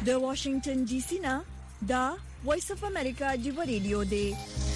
د واشنگټن ډي سي نه دا وایس اف امریکا دی ریډیو دی.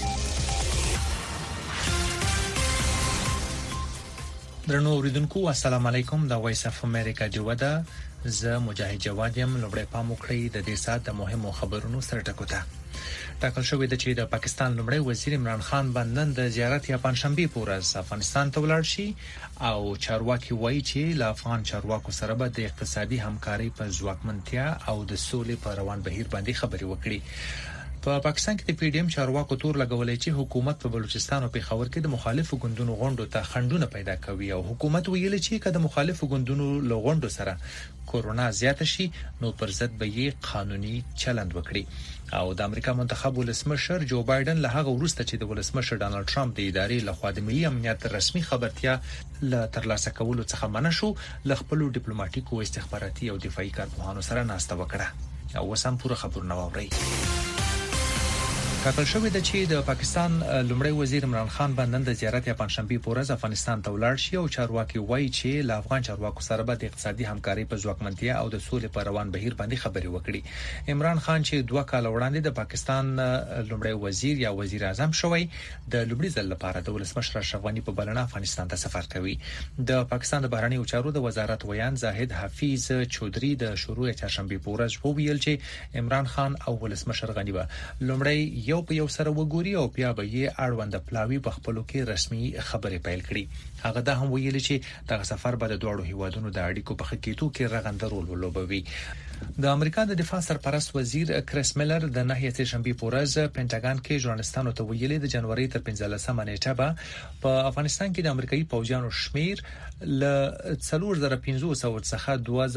درنو اوریدونکو السلام علیکم. دا وایس اف امریکا دی ودا ز مجاهد جواد یم. لوړې پام وکړئ د دې سات د مهمو خبرونو سره ټکوته. ټاکل شوې ده چې د پاکستان لومړی وزیر عمران خان باندې د زیارت یا پنځشنبه په ورځ افغانستان ته ولاړ شي او چارواکي وایي چې له افغان چارواکو سره به د اقتصادي همکاري په ځواکمنتیا او د سولې په روان بهیر باندې خبرې وکړي. په پاکستان کې د پی ډی ایم چارواکو تور لګولې چې حکومت په بلوچستان او پیښور کې د مخالفو ګوندونو غونډو ته خنډونه پیدا کوي او حکومت ویلي چې کله مخالفو ګوندونو لغونډو سره کورونا زیات شي نو پر ضد به یې قانوني چلند وکړي. او د امریکا منتخب ولسمشر جو بایدن له هغه وروسته چې د ولسمشر ډانلډ ټرمپ د ادارې لخوا د ملي امنیت رسمي خبرتیا له ترلاسه کولو څخه منع شو ل خپل ډیپلوماټیکو استخباراتي او دفاعي کارپوهانو سره ناسته وکړه. او وسم پوره خبرونه واوري. ټاکل شوې ده چې د پاکستان لومړی وزیر عمران خان باندې د زیارت یا پنځشنبه په ورځ افغانستان ته ولاړ شي او چارواکي وایي چې له افغان چارواکو سره به د اقتصادي همکاري په ځواکمنتیا او د سولې په روان بهیر باندې خبرې وکړي. عمران خان چې 2 کال وړاندې د پاکستان لومړی وزیر یا وزیر اعظم شوی د لومړي ځل لپاره د ولسمشر اشرف غني په بلنه افغانستان ته سفر کوي. د پاکستان د بهرنیو چارو د وزارت ویان زاهد حفیظ چودري د شروع چهارشنبه په ورځ وویل چې عمران خان او ولسمشر غني به لومړی یو په یو سره وګوري او بیا به یې اړوند پلاوی په خپلو کې رسمي خبرې پیل کړي. هغه دا هم ویلي چې دغه سفر به د دوه هیوادونو د اړیکو په ښه کېدو کې رغنده رول ولوبوي. د امریکا د دفاع سرپرست وزیر کریس میلر د نهیه شنبه په ورځ پینټاګان کې ژورنالستانو ته ویلي د جنوري تر 15مه نیټه به په افغانستان کې د امریکایي پوځیانو شمیر ل 4500 څخه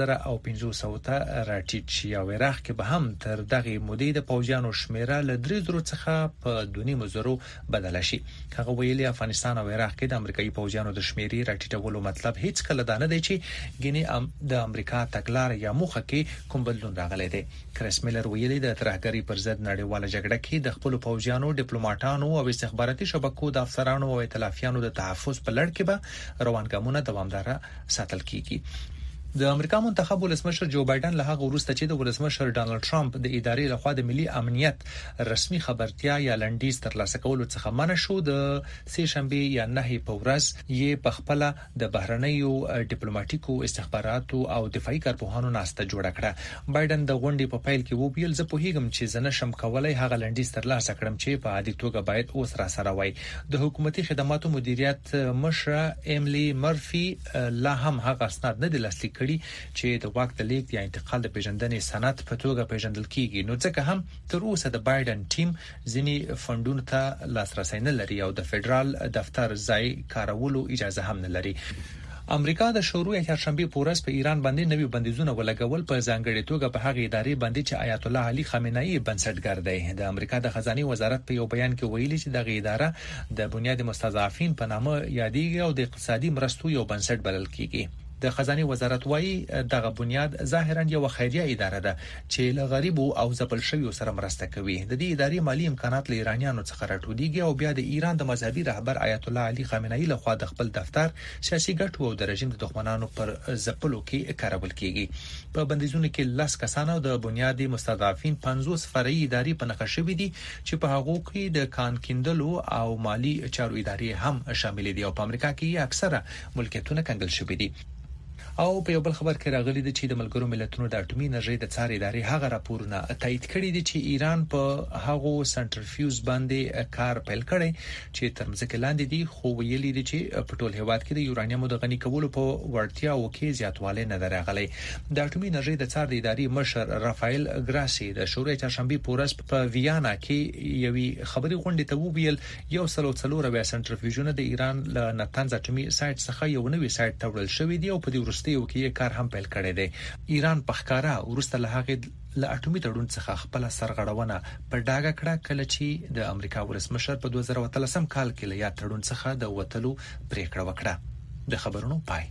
2500 ته راټیټ شي او عراق کې به هم تر دغه مودې د پوځیانو شمیره ل 3000 څخه په 2.5 بدل شي. هغه ویلي افغانستان او عراق کې د امریکایي پوځیانو د شمیرې راټیټولو مطلب هیڅ کله دا نه دی چې ګینه د امریکا تګلار یا موخه کې کوم بدلون راغلی دی. کریس میلر ویلي د ترهګری پر ضد نړیواله جګړه کې د خپل پوځیانو ډیپلوماټانو او استخباراتي شبکو د افسرانو او ائتلافیانو د تحفظ په لړ کې به روانګامونه دوامدار ساتل کیږي. د امریکا منتخب ولسمشر جو بایدن له هغه وروسته چې د ولسمشر ډانلډ ټرمپ د ادارې لخوا د ملي امنیت رسمي خبرتیا یا لنډیز ترلاسه کولو څخه منع شو د سه شنبه یا نه په ورځ یې په خپل د بهرنیو ډیپلوماټیکو استخباراتو او دفاعي کارپوهانو ناسته جوړه کړه. بایدن د غونډې په پیل کې وویل زه په هیګم چې زنه شم کولای هغه لنډیز ترلاسه کړم چې په عادي توګه باید اوس را سره وای. د حکومتي خدماتو مدیریت مشره ایملی مرفي لا هم هغه اسناد نه د لاسلیک چې د واک د لیک یا انتقال د پیژندنې سند په توګه پیژندل کیږي. نو ځکه هم تر اوسه د بایدن ټیم ځینی فندونو ته لاسرسي نه لري او د فدرال دفتر ځای کارولو اجازه هم نه لري. امریکا د شروع چهارشنبه په ورځ په ایران باندې نوي بندیزونه ولګول په ځانګړي توګه په هغه ادارې باندې چې آیت الله علي خامنه‌ای بنسټګر دی. د امریکا د خزانه وزارت په یو بیان کې ویلي چې دغه اداره د بنیاد مستضعفین په نامه یادېږي او د اقتصادي مرستو یو بنسټ بلل کیږي. د خزانه وزارت وايي دغه بنیاد ظاهرا یو خیریه اداره ده چې له غریبو او ځپل شویو سره مرسته کوي. د دې ادارې مالی امکانات له ایرانیانو څخه راټولېږي او بیا د ایران د مذهبي رهبر آیت الله علي خامنه‌ای لخوا د خپل دفتر سیاسي ګټو او د رژیم د دښمنانو پر ځپلو کې کارول کیږي. په بندیزونو کې 10 کسانو د بنیاد مستضعفین 50 فرعي ادارې په نښه شوې دي چې په هغه کې د کان کیندلو او مالی چارو ادارې هم شامل دي او په امریکا کې اکثره ملکیتونه کنګل شوي دي. او په یو بل خبر کې راغلي دي چې د ملګرو ملتونو د اټومي انرژي د څار ادارې هغه راپورونه تایید کړي دي چې ایران په هغه سنټرفیوز باندې کار پیل کړي چې تر ځکه لاندې دي خو ویلي دي چې په ټول هیواد کې د یورانیم د غني کولو په وړتیاو کې زیاتوالی نه درغلي. د اټومي انرژي د څار د ادارې مشر رافایل ګراسي د شورای چهارشنبه په ورځ په ویانا کې یوې خبري غونډې ته وویل یو سلو بیا سنټرفیوژونه د ایران له نتنز اټومي سایت څخه یو نوې سایت تړل شوی دی او په دې ورستیو کې کار هم پیل کړی دی. ایران په ښکارا ورسته له هغه له اټومي تړون څخه خپل سرغړونه په ډاګه کړه کله چې د امریکا ولسمشر په 2013 کال کې له یا تړون څخه د وټلو پریکړه وکړه. د خبرونو پای.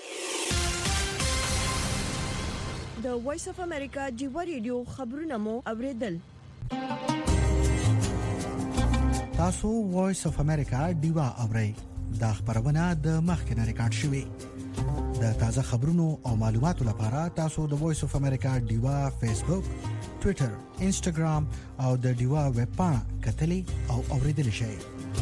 د وایس اف امریکا دی ریډیو خبرونه مو اوریدل. تاسو وایس اف امریکا دیوا اورئ. دا خبرونه د مخکنه ریکارډ شوې. د تازه خبرونو او معلوماتو لپاره تاسو د وایس اف امریکا ډیوا فیسبوک، ټوئیټر، انسټاګرام او د ډیوا ویب پاڼه کتلې او اوریدل شئ.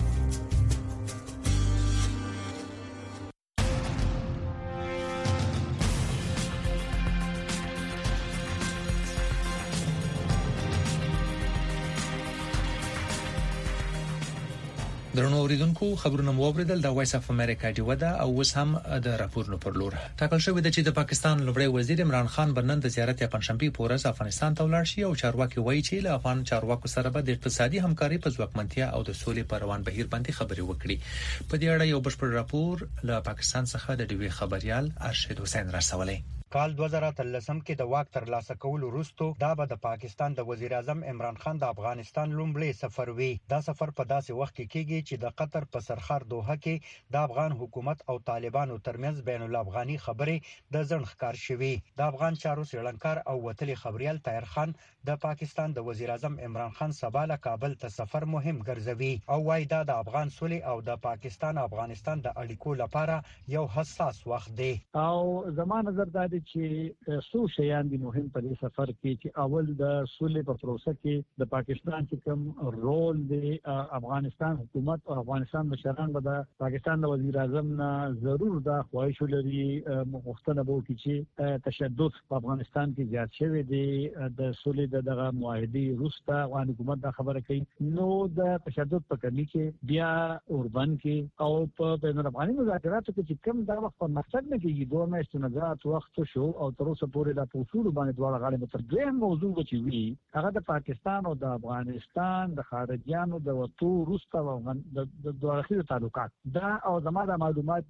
درنو اوریدونکو خبرونه مو اوریدل د وایس اف امریکا دی ودا او اوس هم د راپورونو پر لور ټاکل شوې ده چې د پاکستان لومړی وزیر عمران خان برنن د زیارت یا پنځشنبه په ورځ افغانستان ته ولاړ شي او چارواکي وایي چې له افغان چارواکو سره به د اقتصادي همکاري په ځواکمنتیا او د سولې پر روان بهیر باندې خبرې وکړي. په دې اړه یو بشپړ راپور له پاکستان څخه د ډیوی خبريال ارشد حسین رسولي. کال 2013 کې د واک ترلاسه کولو وروسته دا به د پاکستان د وزیر اعظم عمران خان د افغانستان لومړی سفر وي. دا سفر په داسې وخت کې کیږي چې د قطر په سرخار دوحه کې د افغان حکومت او طالبانو ترمنځ بین الافغاني خبرې د ځنډ ښکار شوي. د افغان چارو سیړنکار او وتلي خبريال طاهر خان د پاکستان د وزیر اعظم عمران خان سبا له کابل ته سفر مهم ګرځوي او وايي دا د افغان سولې او د پاکستان افغانستان د اړیکو لپاره یو حساس وخت دی. او زمانه نظر دا چې څو شیان دي مهم په دې سفر کې چې اول د سولې په پروسه کې د پاکستان چې کوم رول دی افغانستان حکومت او افغانستان مشران به د پاکستان د وزیر اعظم نه ضرور دا خواهش لري مختنه بو کې چې تشدد په افغانستان کې زیات شوی دی د سولې دغه معاهده روسته افغان حکومت دا خبره کوي نو د تشدد په کمی کې بیا اوربن کې او په بین الافغاني مذاکراتو کې چې کوم دا وخت په مقصد نه کېږي دوه میاشتې نه وخت شو او تر اوسه پورې د اصول باندې دواړه غاړې تر دویم موضوع چې وی هغه د پاکستان او د افغانستان د خارجيانو د وټو روسته او د دوه تعلقات دا او زموږ د معلومات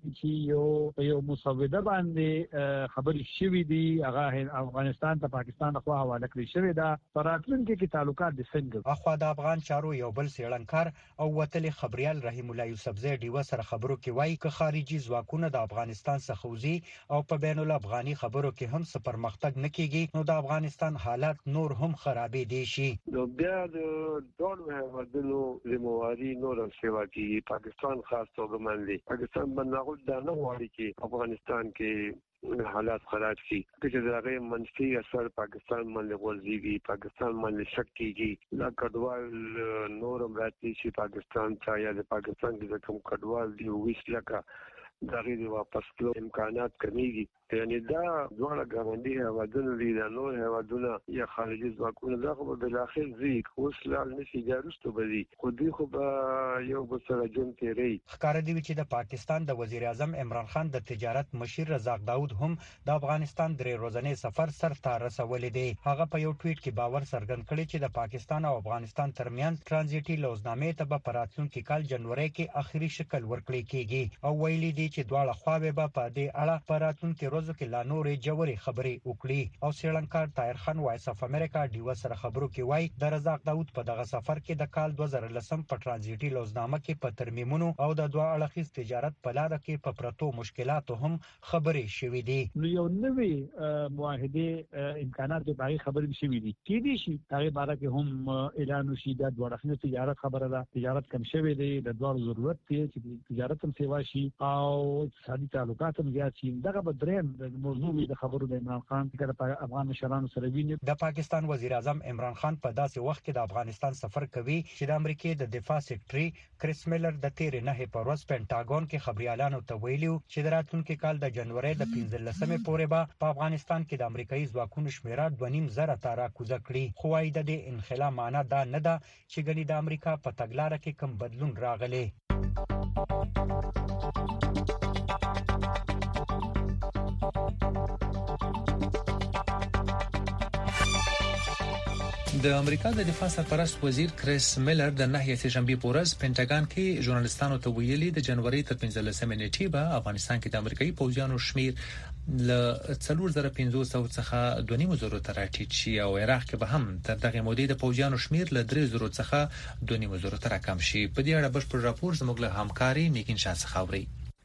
چې یو مسوده باندې خبرې شوې دي هغه افغانستان ته پاکستان خو حواله کړی شوې ده پراتلونکو کې تعلقات د څنګه اخوا د افغان چارو یو بل سیړنکار او وتلي خبريال رحیم الله یوسفزی ډیو سره خبرو کې وایي چې خارجي ځواکونه د افغانستان څخه وزي او په بین الافغاني خبرو کې هم څه پرمختګ نه کیږي نو د افغانستان حالات نور هم خرابې دي شي. نو بیا د ډول هیوادونو لمواري نور سیوا کې پاکستان خاص توګه باندې پاکستان باندې دا نه وایي چې افغانستان کې حالات خراب شي چې دغه منفي اثر پاکستان باندې ورځي پاکستان باندې شک کیږي لا کډوال نور امراتی شي پاکستان ته یا د پاکستان د کوم کډوال دی وښ لکه دغه د واپس کولو امکانات کمیږي یعنی دا ډول غونډي هوادونه دي د نور هوادونه یا خارجي ځواکونه دغه په اخر زی خوشلال نشي جارستو بدی خو دې خو به یو بسره جون تیری ښکار دی چې د پاکستان د وزیر اعظم عمران خان د تجارت مشیر رزاق داود هم د افغانستان درې ورځې سفر سر ته رسولې دی. هغه په یو ټویټ کې باور څرګند کړی چې د پاکستان او افغانستان ترمنځ ترانزیټي لوزنامې ته په راتلونکي کال جنوري کې اخري شکل ورکړل کیږي او ویلي دی چې دواړه خواوې به په دې اړه په راتلونکي ورځو کې لا نورې جوړې خبرې وکړي. او سریلانکا طاهر خان وایس اف امریکا ډیو سره خبرو کې وایي د رزاق داود په دغه سفر کې د کال 2010 په ترانزیټي لوزنامه کې په ترمیمونو او د دوه اړخیز تجارت په لار کې په پرتو مشکلاتو هم خبرې شوې دي. نو یو نوې معاهده امکانات د باغی خبرې شوې دي کې دي شي هغه باره کې هم اعلان وشي د دوه اړخیز تجارت خبره ده تجارت کم شوې دي د دوه ضرورت دی چې تجارت هم سیوا شي او اقتصادي تعلقات هم زیات شي. دغه بدرین د موضوع د خبرو د عمران خان چې افغان مشرانو سره ویني. د پاکستان وزیر اعظم عمران خان په داسې وخت کې د افغانستان سفر کوي چې د امریکای د دفاع سیکریټري کریس میلر د 13 په ورځ پینټاګون کې خبريالانو ته ویلي چې د راتلونکي کال د جنوري د 15مې پورې به په افغانستان کې د امریکایي ځواکونو شمیره 2.5 زره ته راکوزه کړي. خو وايي د دې انخلا معنا دا نه ده چې ګنې د امریکا په تګلارې کې کوم بدلون راغلی. د امریکا د دفاع سرپرست وزیر کریس میلر د نهیه شنبه پورز پینټاګان کې ژورنالستانو ته ویلي د جنوري تر 15مې نیټې به افغانستان کې د امریکایي پوځیانو شمیر ل 4500 څخه 2.5 ته راټیټ شي او عراق کې به هم تر دغه مودې د پوځیانو شمیر ل 3000 څخه 2.5 ته راکم شي. په دې اړه بشپړ راپور زموږ له همکاري میکین شاه څخه اوري.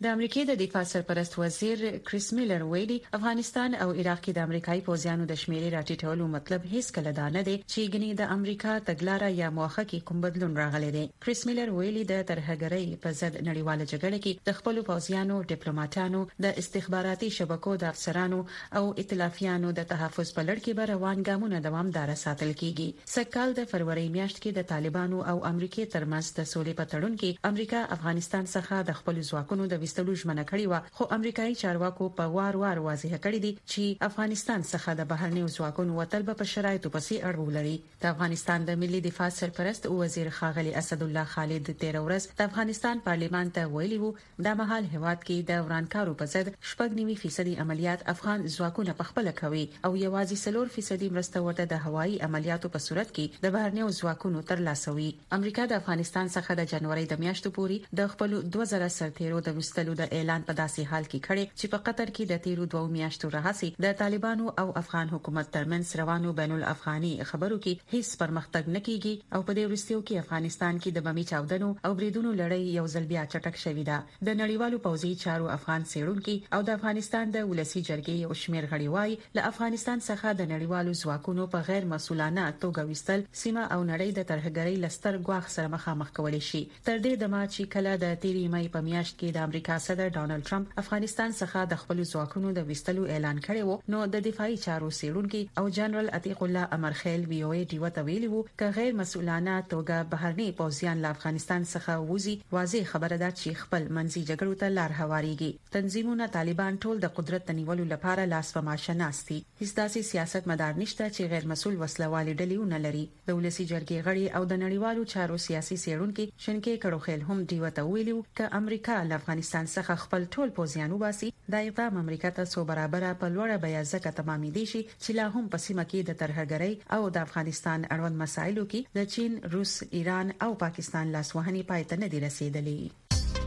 د امریکای د دفاع سرپرست وزیر کریس میلر ویلي افغانستان او عراق کې د امریکایي پوځیانو د شمیرې راټیټولو مطلب هیڅ کله دا نه دی چې ګنې د امریکا تګلارې یا موخه کې کوم بدلون راغلی دی. کریس میلر ویلي د ترهګرۍ په ضد نړیواله جګړه کې د خپل پوځیانو، ډیپلوماټانو، د استخباراتي شبکو د افسرانو او ائتلافیانو د تحفظ په لړ کې به روان ګامونه دوامدار ساتل کیږي. سکهال د فروری میاشت کې د طالبانو او امریکای ترمنځ د سولې په تړون کې امریکا افغانستان څخه د خپل ځواکونو د وستلو ژمنه کړې و، خو امریکایي چارواکو په وار واضح کړی دی چې افغانستان څخه د بهرنیو ځواکونو وتل په شرایطو پسې اړه لري. د افغانستان د ملي دفاع سرپرست وزیر ښاغلي اسدالله خالد 13 ورځ د افغانستان پارلیمان ته ویلي وو د مهال هواد کې د ورانکارو په ضد 90% عملیات افغان ځواکونه په خپل کوي او یوازې 4% مرسته ورته د هوایي عملیاتو په صورت کې د بهرنیو ځواکونو ترلاسه وي. امریکا د افغانستان څخه د جنوري د میاشتې پورې د خپل 2000 سرتیرو د وستلو د اعلان په داسې حال کې کړي چې په قطر کې د تیرو 2 میاشتو راهیسې د طالبانو او افغان حکومت ترمنځ روانو بین الافغاني خبرو کې هیڅ پرمختګ نه کیږي او په دې وروستیو کې افغانستان کې د بمي چاودنو او بریدونو لړۍ یو ځل بیا چټک شوې ده. د نړیوالو پوځي چارو افغان څېړونکي او د افغانستان د ولسی جرګې یو شمېر غړي وايي له افغانستان څخه د نړیوالو ځواکونو په غیر مسؤلانه توګه وستل سیمه او نړۍ د ترهګرۍ لستر ګواښ سره مخامخ کولی شي. تر دې دمه چې کله د تیری مې په میاشت کې د امریکا صدر ډانلډ ټرمپ افغانستان څخه د خپل ځواکونو د وستلو اعلان کړی وو، نو د دفاعي چارو څېړونکي او جنرال عتیق الله امرخیل وی او ای ډیو ته ویلي وو چې غیر مسؤلانه توګه بهرني پوځیان له افغانستان څخه وځي واضح خبره ده چې خپل منځي جګړو ته لار هواریږي. تنظیمونه طالبان ټول د قدرت تنیولو لپاره لاس په ماشه ناستي. هیڅ داسې سیاست مدار نشته چې غیر مسؤل وسلوالي ډلې ونه لري. د ولسی جرګې غړي او د نړیوالو چارو سیاسي څېړونکي شنکې کړوخیل هم ډیو ته ویلي چې امریکا له افغانستان څخه خپل ټول پوځیان وباسي. دا اقدام امریکا ته څو برابر په لوړه بیه ځکه تمامي دي چې لا هم په سیمه کې د ترهګرۍ او د افغانستان اړوند مسایلو کې د چین، روس، ایران او پاکستان لاسوهنې پای ته نه دي رسیدلې.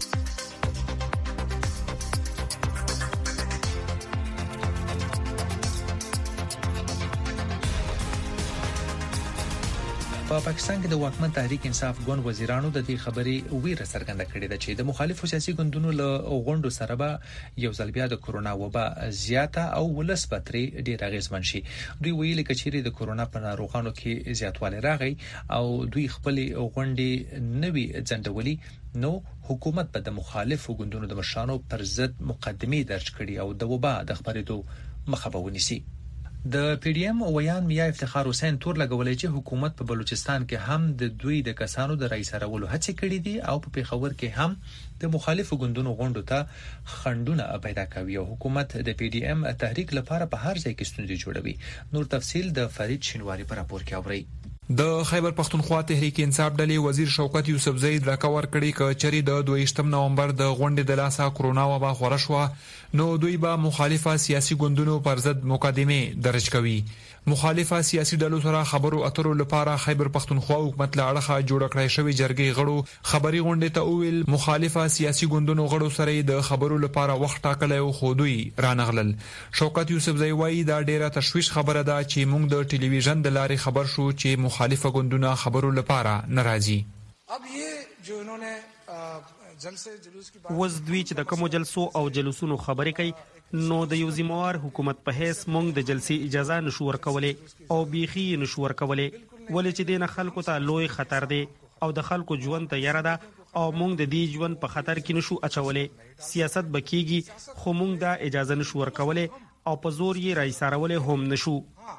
په پاکستان کې د واکمن تحریک انصاف ګوند وزیرانو د دې خبرې ویره څرګنده کړې ده چې د مخالفو سیاسي ګوندونو له غونډو سره به یو ځل بیا د کورونا وبا زیاته او ولس پتري ډیر اغیزمن شي. دوی ویلي کچېری د کورونا په ناروغانو کې زیاتوالی راغی او دوی خپل غونډې نوي ځندولي، نو حکومت په د مخالفو ګوندونو د مشرانو پر ضد مقدمه درج کړي او د وبا د خبرېدو مخه ونیسي. د پی ډی ایم ویان میا افتخار حسین تور لګولې چې حکومت په بلوچستان کې هم د دوی د کسانو د رئیس راولو هڅه کړې دي او په پیښور کې هم د مخالفو ګوندونو غونډو ته خندونه پیدا کوي او حکومت د پی ډی ایم تحریک لپاره په هر ځای کې ستونزې جوړوي. نور تفصیل د فرید شینواری پر راپور کې اوري. د خیبر پختونخوا تحریک انصاف ډلې وزیر شوکت یوسفزئی راکور کړي ک چری د 22 نومبر د غونډې د لاسه کورونا وبا خورش وا نو دوی به مخالفه سیاسي ګوندونو پر ضد مقدمه درج کوي. مخالفه سیاسي ډلو سره خبرو اترو لپاره خیبر پختونخوا حکومت له اړخه جوړ کړی شوی جرګې غړو خبري غونډې ته ویل مخالفه سیاسي ګوندونو غړو سره د خبرو لپاره وخت ټاکلی او خو دوی رانغلل. شوکت یوسفزئی وایي دا ډیره تشویش خبره ده چې موږ د ټلویزیون د لارې خبر شو چې مخالفه ګوندونه خبرو لپاره ناراضي. اب یہ جو انہوں نے جلسے جلوس کی بات وز دوی چې د کوم جلسو او جلوسونو خبرې کوي نو د یو ذمہوار حکومت په هیڅ مونږ د جلسې اجازه نشو ورکولې او بیخي نشو ورکولې ولې چې دین خلکو ته لوی خطر دی او د خلکو ژوند ته یره ده او مونږ د دې ژوند په خطر کې نشو اچولې. سیاست بکیږي خو مونږ دا اجازه نشو ورکولې او په زور یې رئیس راولې هم نشو.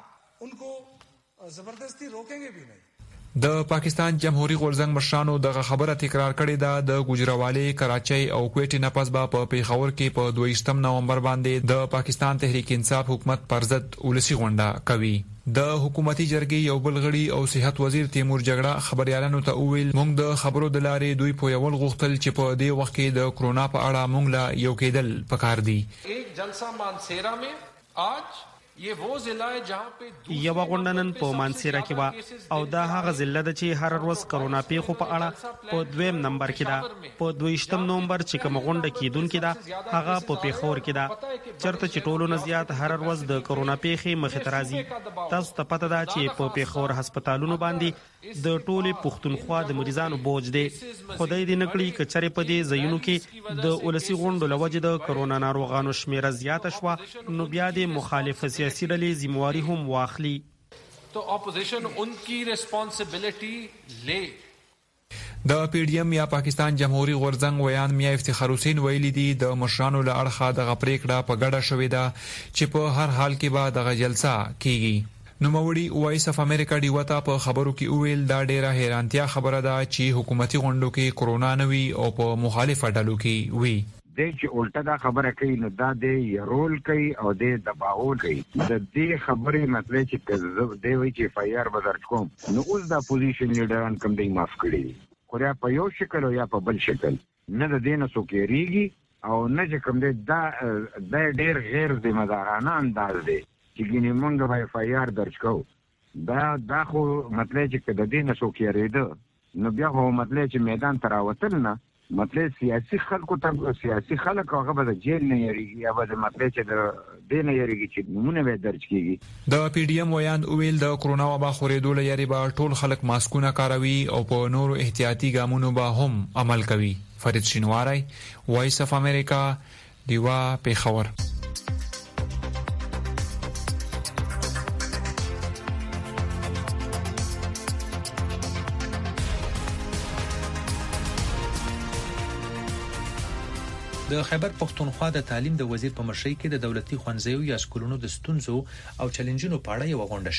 انکو زبردستی روکیں گے بھی نہیں. د پاکستان جمهوریت غورځنګ مشرانو دغه خبره تکرار کړې ده د ګوجراوالي، کراچۍ او کوټې نه پس به په پیښور کې په 22 نومبر باندې د پاکستان تحریک انصاف حکومت پر ضد ولسی غونډه کوي. د حکومتي جرګې یو بل غړي او صحت وزیر تیمور جګړه خبريالانو ته ویل موږ د خبرو د لارې دوی په یو غوښتل چې په دې وخت کې د کرونا په اړه موږ لا یو کېدل پکار دي. ایک جلسہ مانسیرا میں آج یو غونډنن په مانسیرا کې وا او دا هغه ضلع ده چې هر ورځ کرونا پیښو په اړه په دویم نمبر کې ده. په 22 نومبر چې کوم غونډه کیدونکې ده هغه په پیښور کې ده چرته چې ټولو نه زیات هر ورځ د کرونا پیښې مخې ته راځي. تاسو ته پته ده چې په پیښور هسپتالونو باندې د ټولې پښتونخوا د مریضانو بوج دی. خدای دې نکړي کچره په دې ځایونو کې د ولسی غونډو لوجه د کرونا ناروغانو شمیره زیاته شوه نو بیا د مخالف سیاسي ډلې ذمہواری هم واخلي. تو اپوزیشن ان کی ریسپانسبلټی لے. د پی ډی ایم یا پاکستان جمهوریت غورځنګ ویان میا افتخار حسین ویلي دي د مشرانو له اړخه د غپریکړه په ګډه شوې ده چې په هر حال کې به د جلسه کیږي. نوموړي وایس اف امریکا دی وتا په خبرو کې ویل دا ډیره حیرانتیا خبره ده چې حکومتي غونډو کې کرونا نوي او په مخالفه ډلو کې وي. د چې الټا دا خبره کوي نو دا د يرول کوي او د دباول کوي. د دې خبرې مطلب چې کذب دی وی چې فایر بدر کوم نو اوس د اپوزیشن لیډران کوم دی معاف کړي کوریا په یو شکل او یا په بل شکل نه د دینه سوکيريږي او نه چې کوم دی دا ډېر غیر ذمہ دارانه انداز دی چې ګینه مونږ به فایر درج کوو. دا خو مطلب چې د دینه سوکيريده نو بیا هو مطلب چې میدان تراوتل نه مطلب سیاسي خلکو ته سیاسي خلک هغه به د جیل نه یریږي یا به د مطلب چې د دین یریږي چې نمونه به درج کیږي. د پی ډی ایم ویان اویل د کرونا وبا خورېدو لري به ټول خلک ماسکونه کاروي او په نورو احتیاطي ګامونو به هم عمل کوي. فرید شینواری وایس اف امریکا دیوا پیښور. د خیبر پښتونخوا د تعلیم د وزیر په مشرۍ کې د دولتي ښوونځیو یا سکولونو د ستونزو او چیلنجونو په اړه یو غونډه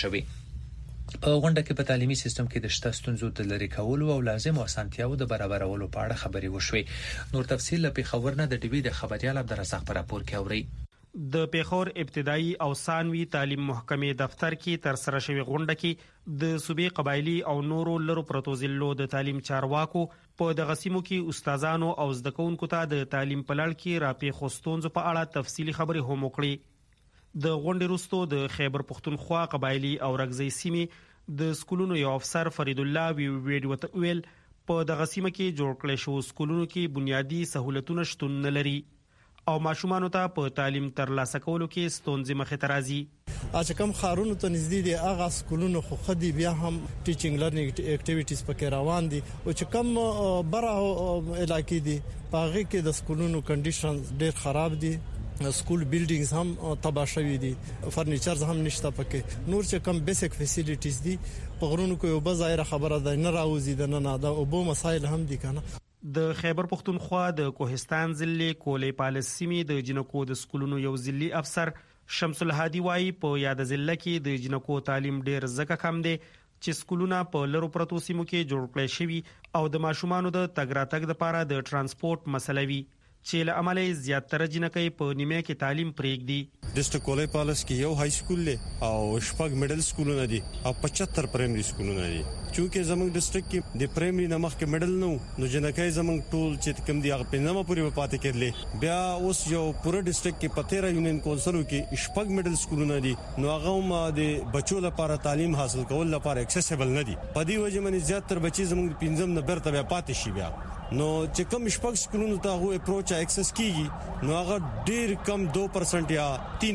شوې. په غونډه کې په تعلیمي سیستم کې د شته ستونزو د لری کولو او لازم اسانتیاو د برابرولو په اړه خبرې وشوې. نور تفصیل له پیښور نه د ډیوی د خبريال عبدالرزاق پر راپور کې اوري. د پیښور ابتدایي او ثانوي تعلیم محکمې دفتر کې تر سره شوی غونډه کې د صوبې قبایلی او نورو لرو پروتو ضلعو د تعلیم چارواکو په دغه سیمو کې استادانو او زده کوونکو ته د تعلیم په لړ کې راپېښو ستونزو په اړه تفصیلي خبرې هم وکړي. د غونډې وروسته د خیبر پښتونخوا قبایلی او رګزی سیمې د سکولونو یو افسر فرید الله ویډیو ته ویل په دغه سیمه کې جوړ کړل شو سکولونو کې بنیادی سہولتونه شتون نه لري او ماشومان ته په تعلیم ترلاسه کولو کې ستونزې مخې ته راځي. چې کوم خارونو ته نږدې دي هغه سکولونو خو خدي بیا هم ټیچینګ لرنینګ اکټیویټیز پکې روان دي او چې کوم بره علاقې دي هغه کې د سکولونو کنډیشن ډېر خراب دي. سکول بیلډینګز هم تباہ شوي دي فرنیچرز هم نشته پکې نور چې کوم بیسیک فیسیلیټیز دي په غرونو کې یو بظاهر خبره ده نه راوځي د نه دا او بو مسایل هم دي کنه. د خیبر پښتونخوا د کوهستان ضلع کولې پالس سیمې د جنکو د سکولونو یو ضلعي افسر شمس الهادي وايي په یاد ضلع کې د جنکو تعلیم ډېر زکه کم دی چې سکولونه په لرو پرتو سیمو کې جوړ کړي شوی او د ماشومانو د تګ راتګ لپاره د ترانسپورت مسله وي چې له عمله زیاتره جنکې په نیمه کې تعلیم پرېږدي. ډیسټریکټ کولې پالس کې یو های سکول دی او شپږ میډل سکولونه دي او 75 پرایمري سکولونه دي. چونکه زموږ ډیسټریکټ کې د پرایمري نمخ کې میډل نو جنکې زموږ ټول چې کوم دی هغه په نامه پورې پاتې کېدلې. بیا اوس یو پوره ډیسټریکټ کې 13 یونین کونسلو کې شپږ میډل سکولونه دي نو هغه هم د بچو لپاره تعلیم حاصل کول لپاره اکسیسیبل نه دي. په دې وجه باندې زیاتره بچي زموږ پنځم نه برته پاتې شي. بیا نو چې کوم شپږ سکولونو ته هغه اپروچ اکسس کیږي نو هغه ډیر کم 2% یا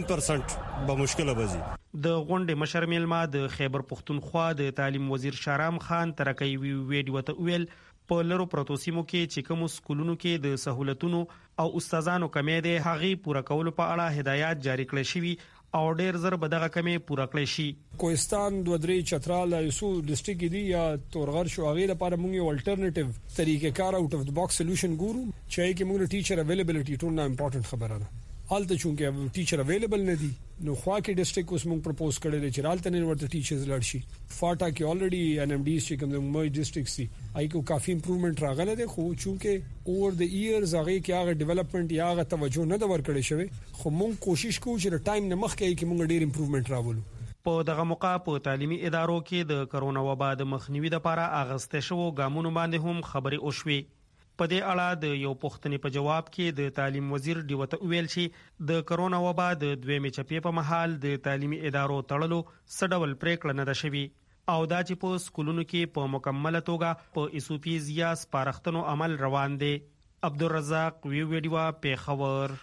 3% به مشکل وځي. د غونډې مشر میلمه د خیبر پښتونخوا د تعلیم وزیر شارام خان ترکي ویډیو ته ویل په لرو پروتو سیمو کې چې کوم سکولونو کې د سہولتونو او استادانو کمې ده هغه پوره کولو په اړه هدایات جاری کړل شوي او ډېر زر بدغه کمې پوره کړې شي. کوهستان دوه درې چترال یوسو ډیسټریکټ دی یا تورغر شو هغه لپاره موږ یو الټرنیټیو طریقې کار اوټ اف د باکس سولوشن ګورو چې کې موږ ټیچر availability ټول نه امپورټنت خبره ده. حالته چونکه ټیچر اویلیبل نه دي نو خوا کې ډیسټریکټ اوس موږ پروپوز کړی دی چې حالته نه ورته ټیچرز لړ شي. فاټا کې الریډي ان ام ډي چې کوم د موي ډیسټریکټ سي آی کو کافي امپروومنت راغله ده خو چونکه اوور د ایئرز هغه کې هغه ډیولپمنٹ یا هغه توجه نه د ورکړی شوی خو موږ کوشش کوو چې ټایم نه مخکې کې موږ ډیر امپروومنت راولو. په دغه موقع په تعلیمي ادارو کې د کرونا وبا د مخنیوي لپاره اغسته شو ګامونو باندې هم خبرې وشوي. په دې اړه د یو پوښتنې په جواب کې د تعلیم وزیر ډیوته ویل چې د کرونا وبا د دویمې چپې په مهال د تعلیمي ادارو تړلو سډول پریکړه نه ده شوې او دا چې په سکولونو کې په مکمله توګه په ایسوپیز یا سپارښتنو عمل روان دی. عبدالرزاق ویډیو پیښور.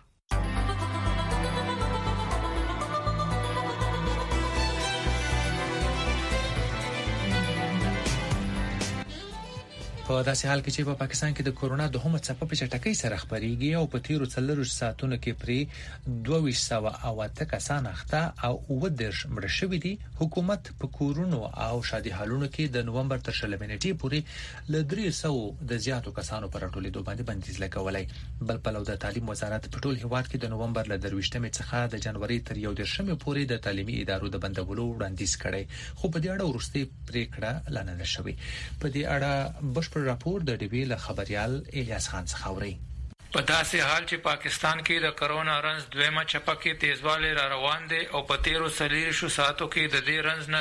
په داسې حال کې چې په پاکستان کې د کورونا دوهمه څپه په چټکۍ سره خپرېږي او په تیرو 4 ساعتونو کې پرې 2208 کسان اخته او 19 مړه شوي دي، حکومت په کورونو او شادي حالونو کې د نومبر تر 15 نیټې پورې ل 300 د زیاتو کسانو پر ټولېدو باندې بندیز لګولای. بل پلو د تعلیم وزارت په ټول هیواد کې د نومبر ل 23 څخه د جنوري تر 11 پورې د تعلیمي ادارو د بندولو وړاندیز کړي، خو په دې اړه وروستي پریکړه لاندې نه شوې. په دې اړه بشپړ راپور د ډیوی له خبريال الیاس خان څخه اوري. په داسې حال چې پاکستان کې د کرونا رنز دویمه چپه کې تیزوالی را روان دی او په تیرو 40 ساعتو کې د دې رنز نه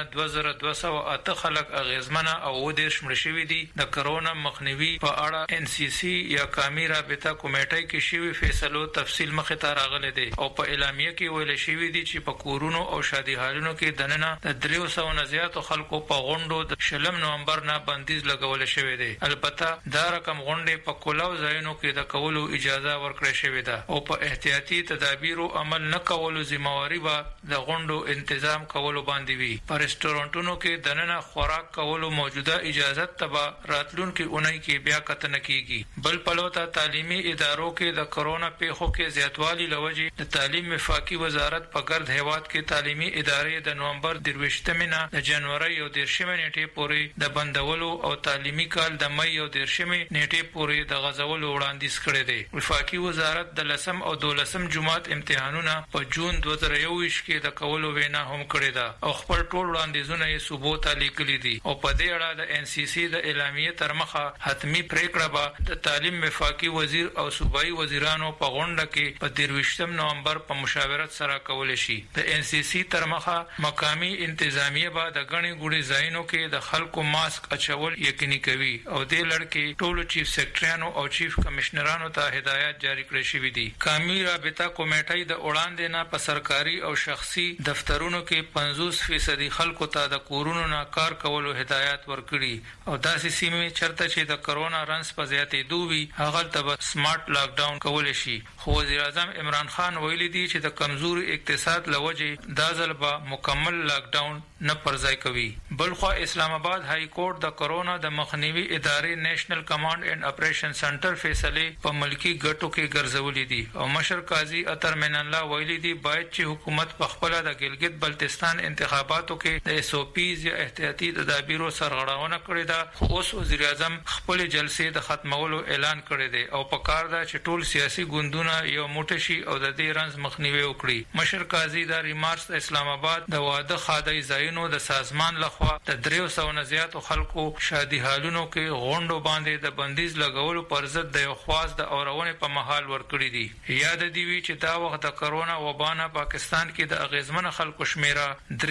2208 خلک اغیزمنه او 10 مړه شوي دي. د کرونا مخنیوي په اړه NCC یا قومي رابطه کمیټې کې شوی فیصلو تفصیل مخ ته راغلی دی او په اعلامیه کې ویل شوی دی چې په کورونو او شادي حالونو کې دننه د 300 نه زیاتو خلکو په غونډو د 20 نومبر نه بندیز لګول شوی دی. البته دا رقم غونډې په کلاو ځایونو کې د کولو اجازه ورکړې شوې ده او په احتیاطي تدابیرو عمل نه کولو ذمہواری به د غونډو تنظیم کولو باندې وي. په رستورانټونو کې دننه خوراک کولو موجوده اجازه تبا راتلونکي اونۍ کې بیا کتنه کیږي. بل پلوته تعلیمي ادارو کې د کرونا پیښو کې زیاتوالی لوجې د تعلیم وفاقي وزارت په ګرد هیواد کې تعلیمي ادارې د نومبر 23 نه د جنوري او 13 نیټې پورې د بندولو او تعلیمي کال د مې او 13 نیټې پورې د غځولو وړاندیز کړی دی. وفاقي وزارت د 10 او 12 جماعت امتحانونه په جون 2021 کې د کولو وینا هم کړې ده او خپل ټول وړاندیزونه یې صوبو ته لیکلي دي او په دې اړه د NCC د اعلامیې تر مخه حتمی پریکړه به د تعلیم وفاقي وزیر او صوبایي وزیرانو په غونډه کې په 23 نومبر په مشاورت سره کول شي. د NCC تر مخه مقامی انتظامیه به د غني ګوډي ځایونو کې د خلکو ماسک اچول یقیني کوي او د لړکې ټولو چیف سیکریټریانو او چیف کمشنرانو ته هدایت جاری کړی شوی دي. قومي رابطه کمیټې د وړاندې نه په سرکاري او شخصي دفترونو کې 50% خلکو ته د کورونو نه کار کولو هدایت ورکړي او داسې سیمې چرته چې د کرونا رنس په زیاتې دوی هغه ته سمارټ لاک ډاون کول شي. خو وزیر اعظم عمران خان ویلي دی چې د کمزوري اقتصاد لوجې دا ځل به مکمل لاک ډاون نه پرځای کوي. بلخو اسلام آباد های کورټ د کرونا د مخنیوي ادارې نېشنل کمانډ اینڈ اپریشن سنټر فیصله په ملکی ګټو کې ګرځولې دي او مشر قاضي اطهر من الله ویلي دی باید چې حکومت په خپل د ګلګت بلتستان انتخاباتو کې د SOPs یا احتیاطي تدابیرو سرغړونه کړې ده. خو اوس وزیر اعظم خپل جلسې د ختمولو اعلان کړی دی او په کار ده چې ټول سیاسي ګوندونه یو موټی شي او د دې رنز مخنیوي وکړي. مشر قاضي د ریمارس اسلام آباد د واده خادای ځایونو د سازمان لخوا د 300 نه زیاتو خلکو شادي حالونو کې غونډو باندې د بندیز لګولو پر ضد د یو خواص د اورونې په محل ورکړي دي. یاد دی وی چې دا وخت د کرونا وبا پاکستان کې د اغیزمن خلکو شمیره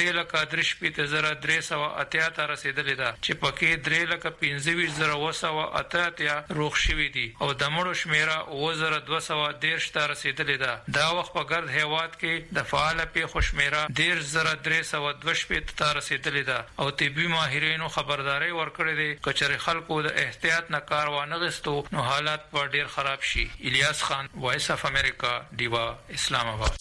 3,3,380 ته رسیدلې ده چې پکې 3,25,280 روغ شوي دي او د مړو شمیره 9,210 ته رسیدلې ده. دا وخت په ګرد هیواد کې د فعال پیښو شمیره 13,320 ته رسیدلې ده او طبي ماهرینو خبرداري ورکړې ده چې خلکو د احتیاط نه کار وانه غستو نو حالات په ډیر خراب شي. الیاس خان، وایس اف امریکا، دیوا، اسلام آباد.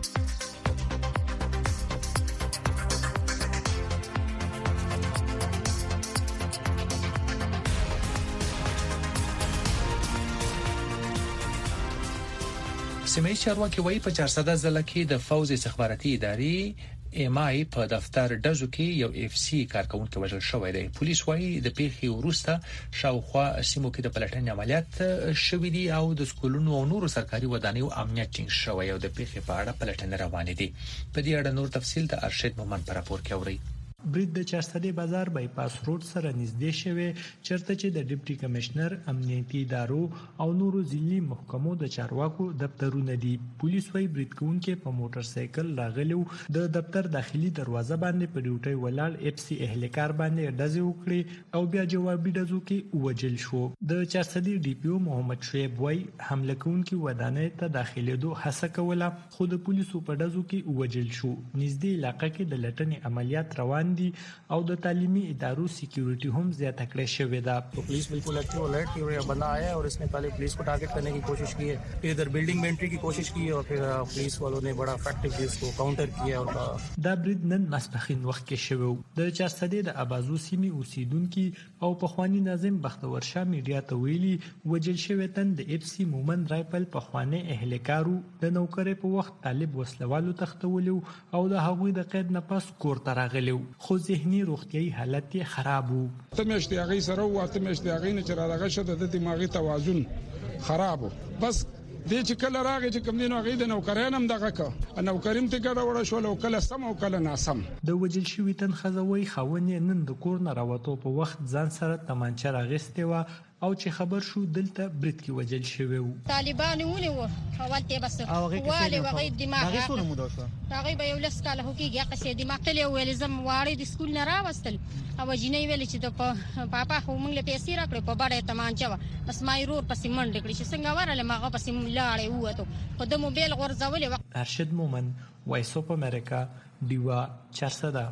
سیمه چارواکي وایي په 400 ځله کې د فوز استخباراتي ادارې MI په دفتر ډزو کې یو FC کارکونکو وژل شوی دی. پولیس وایي د پیښې وروسته شاوخوا سیمو کې د پلټنې عملیات شوې دي او د سکولونو او نورو سرکاري ودانیو امنیت ټینګ شوی او د پیښې په اړه پلټنې روانې دي. په دې اړه نور تفصیل د ارشد مومن پر راپور کې اوري. برید د چارسدي بازار بایپاس روډ سره نږدې شوی چرته چې د ډیپټي کمشنر امنیتي ادارو او نورو ځلي محکمو د چارواکو دفترونه دي. پولیس وايي برید کوونکي په موټر سایکل راغلي د دفتر داخلي دروازه باندې په ډیوټي ولاړ اف سي اهلکار باندې ډزې وکړي او بیا جوابي ډزو کې وجل شو. د چارسدي ډي پی او محمد شعیب وايي حمله کوونکي ودانۍ ته داخليدو هڅه کوله خو د پولیسو په ډزو کې وجل شو. نږدې علاقې کې د لټنې عملیات روان دي او د تعلیمي ادارو سکیورټي هم زیاته کړې شوې ده. Police बिल्कुल active alert की हुई बंदा आया है और इसने पहले पुलिस को टारगेट करने की कोशिश की है, फिर इधर बिल्डिंग में एंट्री की कोशिश की और फिर पुलिस वालों ने बड़ा इफेक्टिवली इसको काउंटर किया. और دا برید نن ماسپخین وخت کې شوی د چارسدي د ابازو سیمې اوسیدونکو او پخوانی ناظم بختور شاه میډیا ته ویلي وجل شوی تن د اف سی مومن رایفل پخوانی اهلکارو د نوکرې په وخت طالب وسلوالو تختولو او د هغوی د قید نه پس کور ته راغلو خو ذهني روغتيایي حالت یې خراب وو. تمشت هغه سره او تمشت هغه نه چې راغله شته د دماغي توازن خراب بس دې چې کله راغی چې کوم دینو غي د نوکرانم دغه کا نوکریم ته ګډه وړه شو او کله سم او کله ناسم. د وجل شوی تن خزوي خاونې نن د کور نه راوته په وخت ځان سره تمانچه راغسته و او چې خبر شو دلته برید کې وجل شوی وو. طالبان ونیو اولته بس والي وغي دماغ هغه څونه موده شو هغه به یو لس کاله هوکیږي قصې دماغ ته ویل زم واړې د سکول نه راوستل او جنې ویل چې د پاپا خو موږ له پیسې راکړې په باندې تمانچه بس ما رور پسې منډ کړې چې څنګه ورله ماغه پسې لاړې وته په د موبایل غورځولې. ارشد مومن وایس اف امریکا دیوا چارسدا.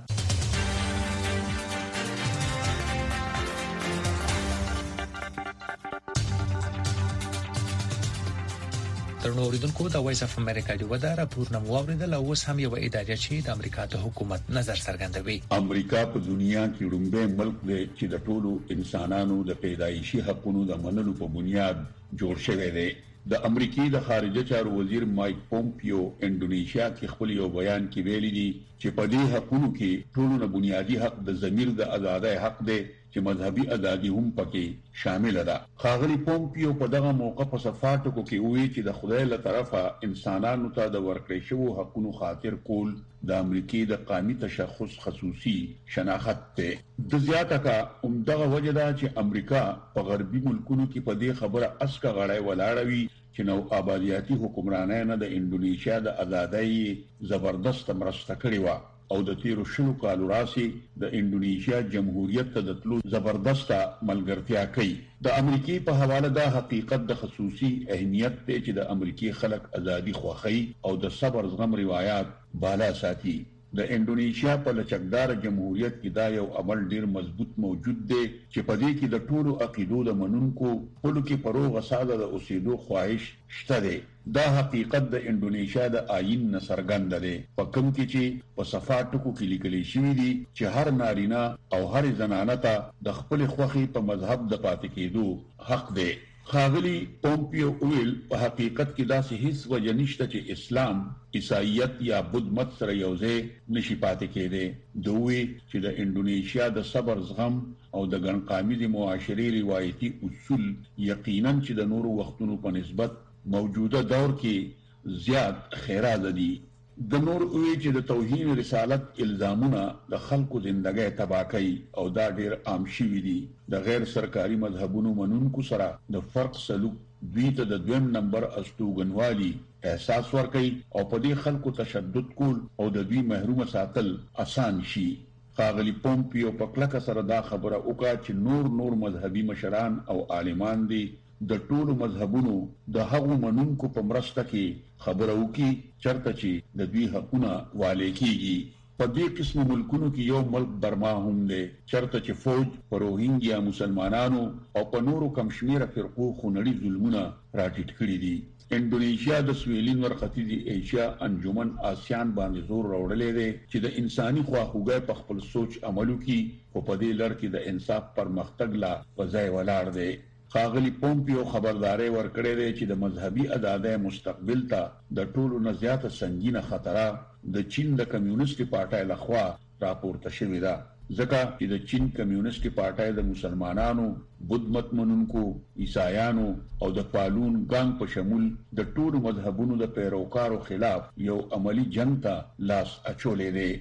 ترنو اوریدونکو د وایس اف امریکا دی ودا راپور نمو اوریدل او اوس هم یو ادارې چې د امریکا د حکومت نظر څرګندوي. امریکا په دنیا کې لومړی ملک دی چې د ټولو انسانانو د پیدایشي حقوقو د منلو په بنیاد جوړ شوی دی. د امریکای د خارجه چارو وزیر مایک پومپیو انډونیشیا کې خپل یو بیان کې ویلي دي چې په دې حقوقو کې ټولو نه بنیادی حق د ضمیر د آزادۍ حق دی چې مذهبي ازادي هم پکې شامل ده. خاغلی پومپیو په دغه موقع په صفاتو کې وی چې د خدای له طرفه انسانانو ته د ورکړې شوی حقوقو خاطر کول د امریکای د قومي تشخص خصوصي شناخت ته د زیاته کا دغه وجه ده چې امریکا په غربي ملکونو کې په دې خبره اسکه غړای ولاړوي چې نو آبادیاتي حکمرانانه د انډونیشیا د ازادۍ زبردست مرسته کړې و او د تیرو شلو کالو راسي د انډونیشیا جمهوریت ته د تلو زبردسته ملګرتیا کوي. د امریکای په حواله دا حقیقت د خصوصي اهمیت ته چې د امریکای خلک ازادي خوخي او د صبر زغم روایت بالا ساتي. د انډونیشیا په لچکدار جمهوریت کې دا یو عمل ډیر مضبوط موجود دی چې په دې کې د ټولو عقیدو د منونکو خپل کې پروغه ساده د اوسېدو خواهش شته دی. دا حقیقت د انډونیشیا د آئین نه څرګند دی په کوم کې چې په صفاتو کې لیکل شوی دی چې هر نارینه او هر زنانه ته د خپل خوخي په مذهب د پاتې کېدو حق دی. خاغلی پومپیو ویل په حقیقت کې داسې هیڅ وجه نشته چې اسلام عیسایت یا بودھ مت سره یوځای نشي پاتې کېدی. دوی چې د انډونیشیا د صبر زغم او د ګڼقامي معاشري روایتي اصول یقینا چې د نورو وختونو په نسبت موجوده دور کې زیات خیراله دي. د نور وی چې د توهین رسالت الزامونه د خلکو ژوندۍ تباہ کوي او دا ډیر عام شوی دي. د غیر سرکاري مذهبونو منونکو سره د فرق سلوک دوی ته د دویم نمبر استوګنوالي احساس ورکوي او په دې خلکو تشدد کول او د دوی محروم ساتل آسان شي. خاغلی پومپیو په کلکه سره دا خبره وکړه چې نور مذهبي مشران او عالمان دي د ټولو مذهبونو د هغو منونکو په مرسته کې خبره وکړي چرته چې د دوی حقونه والي کیږي. په دې قسم ملکونو کې یو ملک برما هم دی چرته چې فوج په روهینګیا مسلمانانو او په نورو کم شمیره فرقو خونړي ظلمونه راټیټ کړي دي. انډونیشیا د سویلین ورختیزي ایشیا انجمن آسیان باندې زور راوړلې دی چې د انساني خواخوږۍ په خپل سوچ عملو کې او په دې لړ کې د انصاف پرمختګ لا وځای ولاړ دی. خاغلی پومپیو خبرداري ورکړې ده چې د مذهبي ازادۍ مستقبل ته د ټولو نه زیاته سنگینه خطر د چین د کمیونیسټ پارټۍ لخوا راپورته شوې ده ځکه چې د چین کمیونیسټ پارټۍ د مسلمانانو بودھ مت منونکو عیسایانو او د فالون ګانګ په شمول د ټولو مذهبونو د پیروکارو خلاف یو عملی جنگ ته لاس اچولې ده.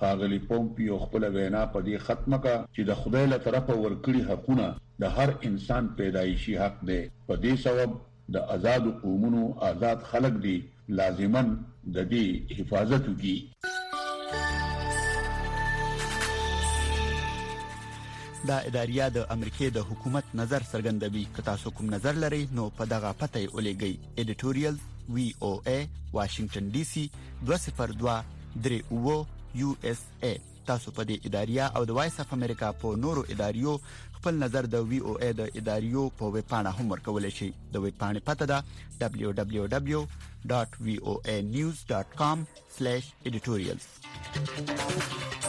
ښاغلي پومپیو خپل وینا په دې ختمه کا چې د خدای له طرفه ورکړي حقونه د هر انسان پیدایشي حق دی. په دې سبب د آزاد قومونو آزاد خلک دي لازماً د دې حفاظت وکړي. دا اداریه د امریکای د حکومت نظر څرګندوي. که تاسو کوم نظر لرئ نو په دغه پته یې ولېږئ. editorial VOA Washington DC 20238 USA. تاسو په دې اداریه او د وایس اف امریکا په نورو اداریو خپل نظر د VOA د اداریو په ویب پاڼه هم ورکولای شئ. د ویب پاڼې پته ده www.voanews.com/editorials.